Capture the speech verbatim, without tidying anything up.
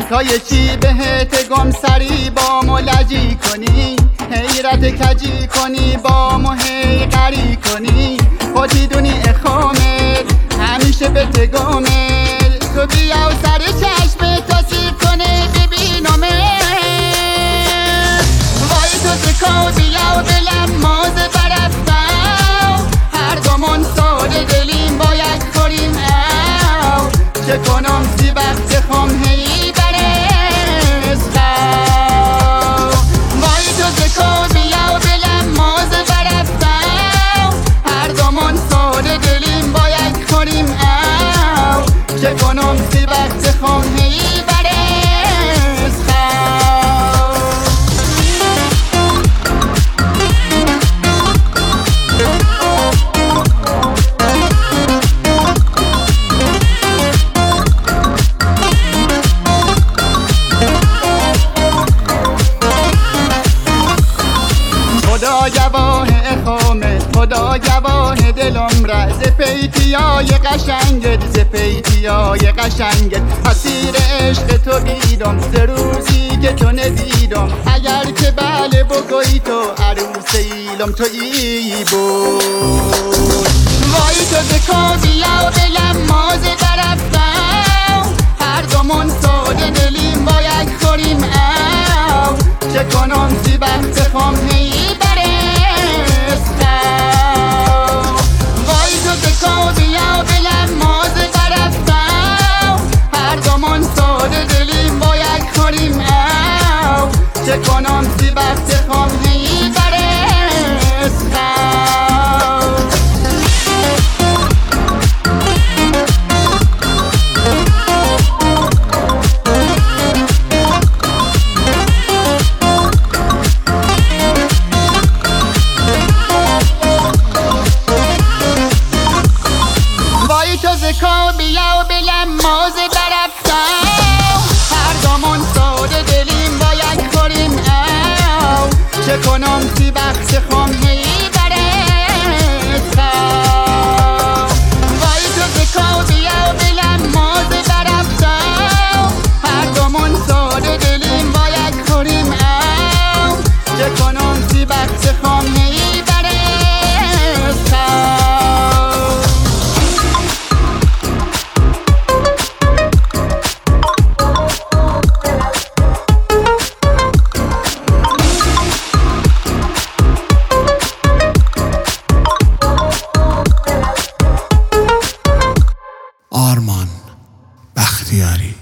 حکایه چی بهت گم سری با ملجی کنی، حیرت کجی کنی با مهی قری کنی، خودی دونی اخومت همیشه به تگومت، تو بیا و سر چشم تاثیر کنه ببینمت، وای تو زکا بیا و دلم ماز برفتم، هر دومون ساده دلیم باید خوریم او، چه کنم سی وقت خم هی برستم، وای تو زکا بیا و دلم ماز برفتم، هر دومون ساده دلیم باید خوریم او، چه کنم سی وقت خم هی خدا گواه اخومت، خدا گواه دلم را، ز پیتیای قشنگت، ز پیتیای قشنگت، اسیر عشق تو بیدم ز روزی که تو ندیدم، اگر که بله بگوی تو عروس ایلم تو ای بود، وای تو زکا بیا و دلم ماز برفتم، هر دومون ساده دلیم باید خوریم او، چه کنم سی وقت خم هی چه کنم سی وقت خم هی برستم. وای تو زکا بیا و بلم ماز برفتم، هر دومون ساده دلیم باید خوریم او، چه کنم سی وقت خم هی برستم، وای تو زکا بیا و بلم ماز برفتم، هر دومون ساده دلیم باید خوریم او، چه کنم سی وقت خم هی آرمان بختیاری.